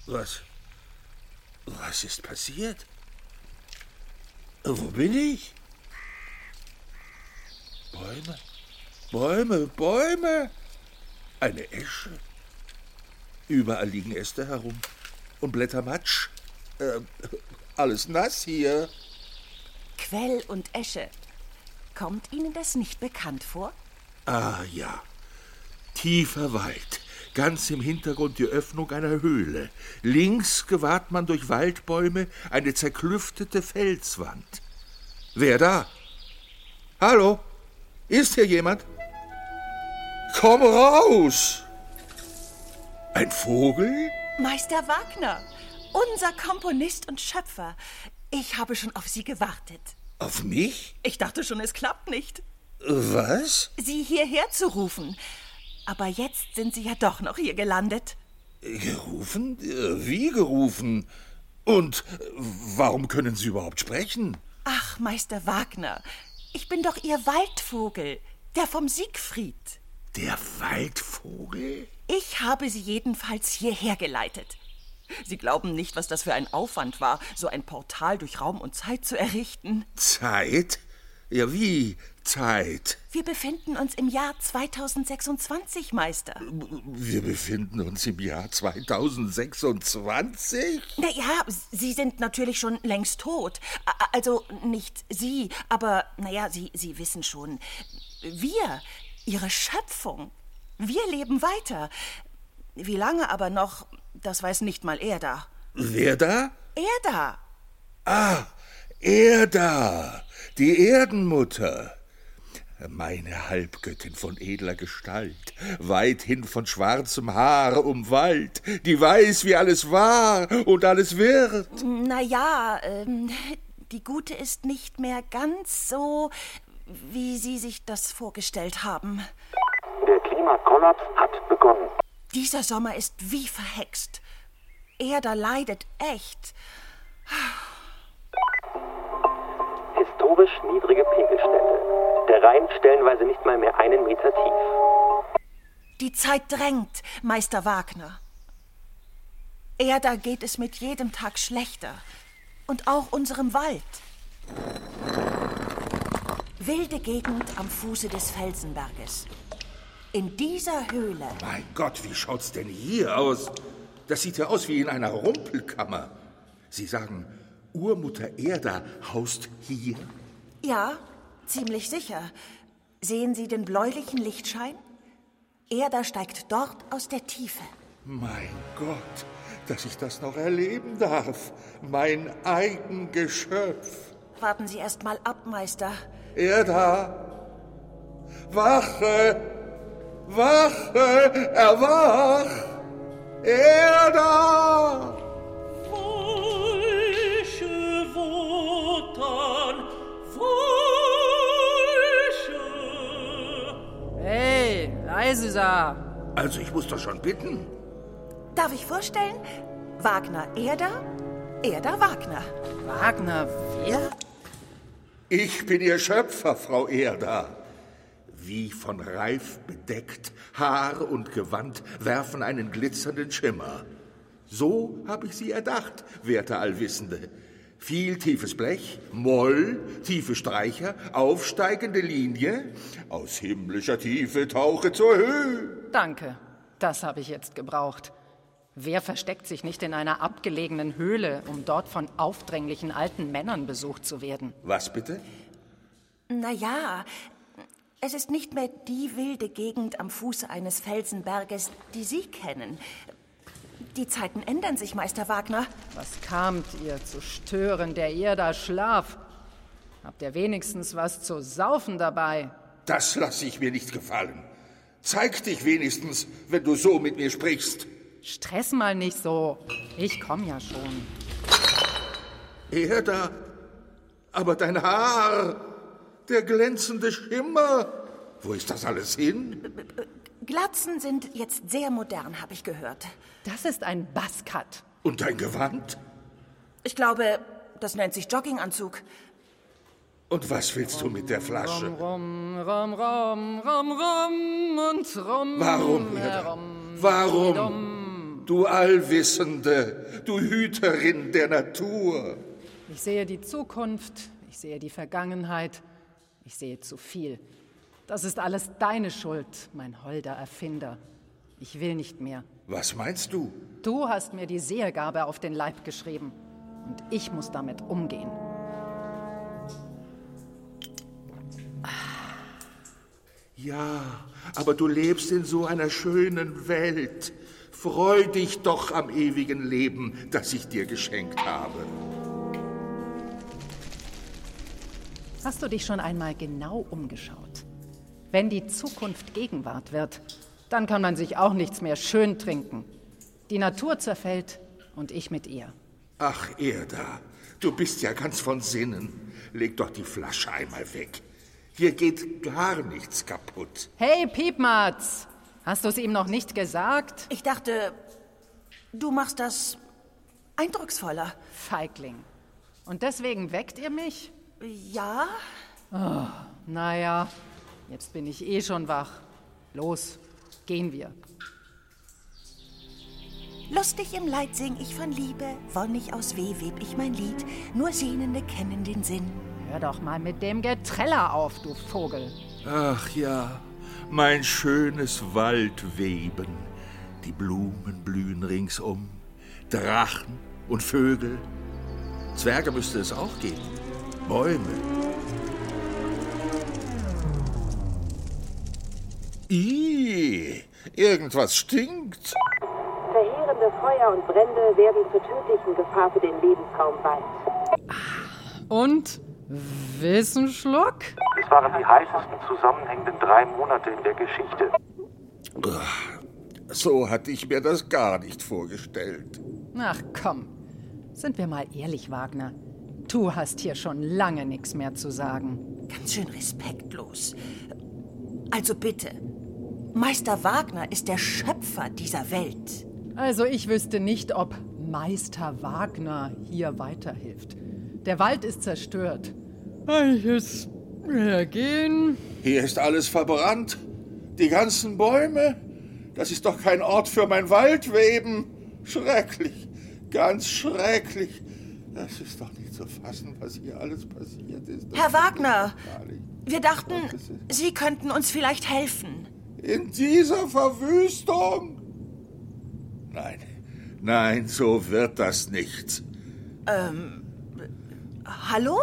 Was ist passiert? Wo bin ich? Bäume. Eine Esche. Überall liegen Äste herum. Und Blättermatsch. Alles nass hier. Quell und Esche. Kommt Ihnen das nicht bekannt vor? Ah ja. Tiefer Wald. Ganz im Hintergrund die Öffnung einer Höhle. Links gewahrt man durch Waldbäume eine zerklüftete Felswand. Wer da? Hallo? Ist hier jemand? Komm raus! Ein Vogel? Meister Wagner, unser Komponist und Schöpfer. Ich habe schon auf Sie gewartet. Auf mich? Ich dachte schon, es klappt nicht. Was? Sie hierher zu rufen. Aber jetzt sind Sie ja doch noch hier gelandet. Gerufen? Wie gerufen? Und warum können Sie überhaupt sprechen? Ach, Meister Wagner, ich bin doch Ihr Waldvogel, der vom Siegfried. Der Waldvogel? Ich habe Sie jedenfalls hierher geleitet. Sie glauben nicht, was das für ein Aufwand war, so ein Portal durch Raum und Zeit zu errichten. Zeit? Ja, wie Zeit? Wir befinden uns im Jahr 2026, Meister. Wir befinden uns im Jahr 2026? Naja, Sie sind natürlich schon längst tot. Also nicht Sie, aber naja, Sie wissen schon. Wir, Ihre Schöpfung, wir leben weiter. Wie lange aber noch, das weiß nicht mal er da. Wer da? Er da. Ah, er da. Die Erdenmutter. Meine Halbgöttin von edler Gestalt, weithin von schwarzem Haar umwallt, die weiß, wie alles war und alles wird. Naja, die Gute ist nicht mehr ganz so, wie Sie sich das vorgestellt haben. Der Klimakollaps hat begonnen. Dieser Sommer ist wie verhext. Erda leidet echt. Historisch niedrige Pegelstände. Der Rhein stellenweise nicht mal mehr 1 Meter tief. Die Zeit drängt, Meister Wagner. Erda geht es mit jedem Tag schlechter. Und auch unserem Wald. Wilde Gegend am Fuße des Felsenberges. In dieser Höhle. Mein Gott, wie schaut's denn hier aus? Das sieht ja aus wie in einer Rumpelkammer. Sie sagen, Urmutter Erda haust hier? Ja, ziemlich sicher. Sehen Sie den bläulichen Lichtschein? Erda steigt dort aus der Tiefe. Mein Gott, dass ich das noch erleben darf. Mein eigen Geschöpf. Warten Sie erst mal ab, Meister. Erda, wache, wache, erwach. Erda! Falsche Wotan, falsche. Hey, leise da. Also ich muss doch schon bitten. Darf ich vorstellen? Wagner Erda, Erda Wagner. Wagner, wer? Ich bin Ihr Schöpfer, Frau Erda. Wie von Reif bedeckt, Haar und Gewand werfen einen glitzernden Schimmer. So hab ich Sie erdacht, werte Allwissende. Viel tiefes Blech, Moll, tiefe Streicher, aufsteigende Linie. Aus himmlischer Tiefe tauche zur Höhe. Danke, das habe ich jetzt gebraucht. Wer versteckt sich nicht in einer abgelegenen Höhle, um dort von aufdringlichen alten Männern besucht zu werden? Was bitte? Naja, es ist nicht mehr die wilde Gegend am Fuße eines Felsenberges, die Sie kennen. Die Zeiten ändern sich, Meister Wagner. Was kamt ihr zu stören, der Erda Schlaf? Habt ihr wenigstens was zu saufen dabei? Das lasse ich mir nicht gefallen. Zeig dich wenigstens, wenn du so mit mir sprichst. Stress mal nicht so. Ich komm ja schon. Erda, aber dein Haar, der glänzende Schimmer, wo ist das alles hin? Glatzen sind jetzt sehr modern, habe ich gehört. Das ist ein Buzzcut. Und dein Gewand? Ich glaube, das nennt sich Jogginganzug. Und was willst du mit der Flasche? Rum, rum, rum, rum, rum und rum. Warum, Erda? Herum, Warum? dum. du Allwissende, du Hüterin der Natur. Ich sehe die Zukunft, ich sehe die Vergangenheit, ich sehe zu viel. Das ist alles deine Schuld, mein holder Erfinder. Ich will nicht mehr. Was meinst du? Du hast mir die Sehergabe auf den Leib geschrieben und ich muss damit umgehen. Ja, aber du lebst in so einer schönen Welt. Freu dich doch am ewigen Leben, das ich dir geschenkt habe. Hast du dich schon einmal genau umgeschaut? Wenn die Zukunft Gegenwart wird, dann kann man sich auch nichts mehr schön trinken. Die Natur zerfällt und ich mit ihr. Ach, Erda, du bist ja ganz von Sinnen. Leg doch die Flasche einmal weg. Hier geht gar nichts kaputt. Hey, Piepmatz! Hast du es ihm noch nicht gesagt? Ich dachte, du machst das eindrucksvoller. Feigling. Und deswegen weckt ihr mich? Ja? Oh, naja, jetzt bin ich eh schon wach. Los, gehen wir. Lustig im Leid sing ich von Liebe, wonnig aus Weh web ich mein Lied, nur Sehnende kennen den Sinn. Hör doch mal mit dem Geträller auf, du Vogel. Ach ja, mein schönes Waldweben. Die Blumen blühen ringsum, Drachen und Vögel. Zwerge müsste es auch geben, Bäume. Irgendwas stinkt. Verheerende Feuer und Brände werden zur tödlichen Gefahr für den Lebensraum Wald. Und? Wissenschluck? Es waren die heißesten zusammenhängenden 3 Monate in der Geschichte. So hatte ich mir das gar nicht vorgestellt. Ach komm, sind wir mal ehrlich, Wagner. Du hast hier schon lange nichts mehr zu sagen. Ganz schön respektlos. Also bitte, Meister Wagner ist der Schöpfer dieser Welt. Also ich wüsste nicht, ob Meister Wagner hier weiterhilft. Der Wald ist zerstört. Welches gehen? Hier ist alles verbrannt. Die ganzen Bäume. Das ist doch kein Ort für mein Waldweben. Schrecklich, ganz schrecklich. Das ist doch nicht zu fassen, was hier alles passiert ist. Herr Wagner, wir dachten, Sie könnten uns vielleicht helfen. In dieser Verwüstung? Nein, so wird das nicht. Hallo?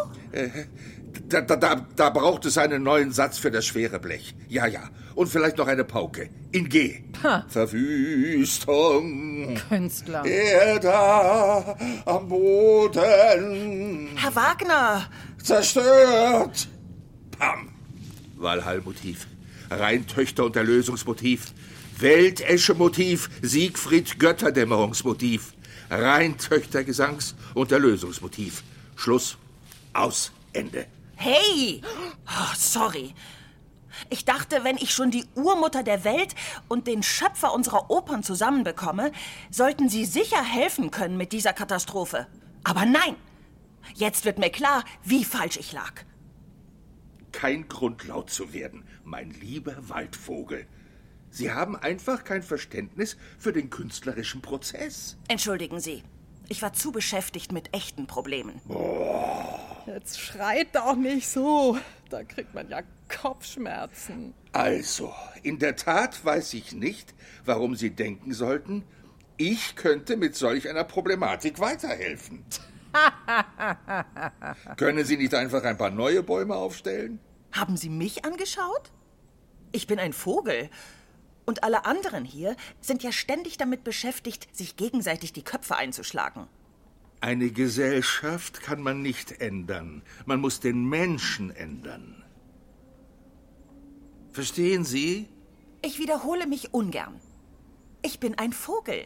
Da braucht es einen neuen Satz für das schwere Blech. Ja. Und vielleicht noch eine Pauke. In G. Ha. Verwüstung. Künstler. Da am Boden. Herr Wagner! Zerstört. Pam. Walhall-Motiv. Rheintöchter- und Erlösungsmotiv. Weltesche-Motiv. Siegfried-Götterdämmerungsmotiv. Rheintöchter-Gesangs- und Erlösungsmotiv. Schluss. Aus. Ende. Hey! Oh, sorry. Ich dachte, wenn ich schon die Urmutter der Welt und den Schöpfer unserer Opern zusammenbekomme, sollten Sie sicher helfen können mit dieser Katastrophe. Aber nein! Jetzt wird mir klar, wie falsch ich lag. Kein Grund, laut zu werden, mein lieber Waldvogel. Sie haben einfach kein Verständnis für den künstlerischen Prozess. Entschuldigen Sie. Ich war zu beschäftigt mit echten Problemen. Jetzt schreit doch nicht so. Da kriegt man ja Kopfschmerzen. Also, in der Tat weiß ich nicht, warum Sie denken sollten, ich könnte mit solch einer Problematik weiterhelfen. Können Sie nicht einfach ein paar neue Bäume aufstellen? Haben Sie mich angeschaut? Ich bin ein Vogel. Und alle anderen hier sind ja ständig damit beschäftigt, sich gegenseitig die Köpfe einzuschlagen. Eine Gesellschaft kann man nicht ändern. Man muss den Menschen ändern. Verstehen Sie? Ich wiederhole mich ungern. Ich bin ein Vogel.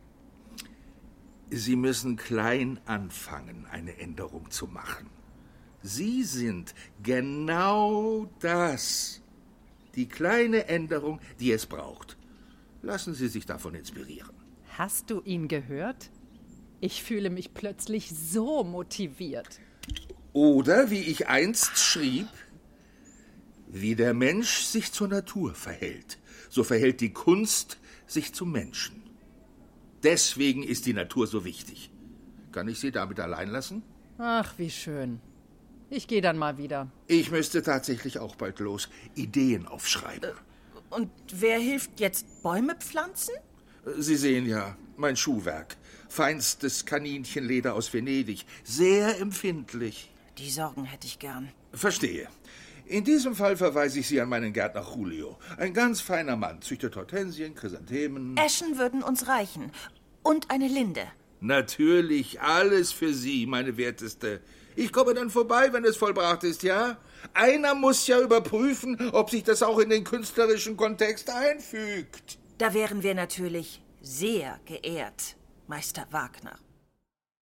Sie müssen klein anfangen, eine Änderung zu machen. Sie sind genau das. Die kleine Änderung, die es braucht. Lassen Sie sich davon inspirieren. Hast du ihn gehört? Ich fühle mich plötzlich so motiviert. Oder, wie ich einst schrieb, wie der Mensch sich zur Natur verhält, so verhält die Kunst sich zum Menschen. Deswegen ist die Natur so wichtig. Kann ich Sie damit allein lassen? Ach, wie schön. Ich gehe dann mal wieder. Ich müsste tatsächlich auch bald los. Ideen aufschreiben. Und wer hilft jetzt Bäume pflanzen? Sie sehen ja, mein Schuhwerk. Feinstes Kaninchenleder aus Venedig. Sehr empfindlich. Die Sorgen hätte ich gern. Verstehe. In diesem Fall verweise ich Sie an meinen Gärtner Julio. Ein ganz feiner Mann, züchtet Hortensien, Chrysanthemen. Eschen würden uns reichen. Und eine Linde. Natürlich, alles für Sie, meine Werteste. Ich komme dann vorbei, wenn es vollbracht ist, ja? Einer muss ja überprüfen, ob sich das auch in den künstlerischen Kontext einfügt. Da wären wir natürlich sehr geehrt, Meister Wagner.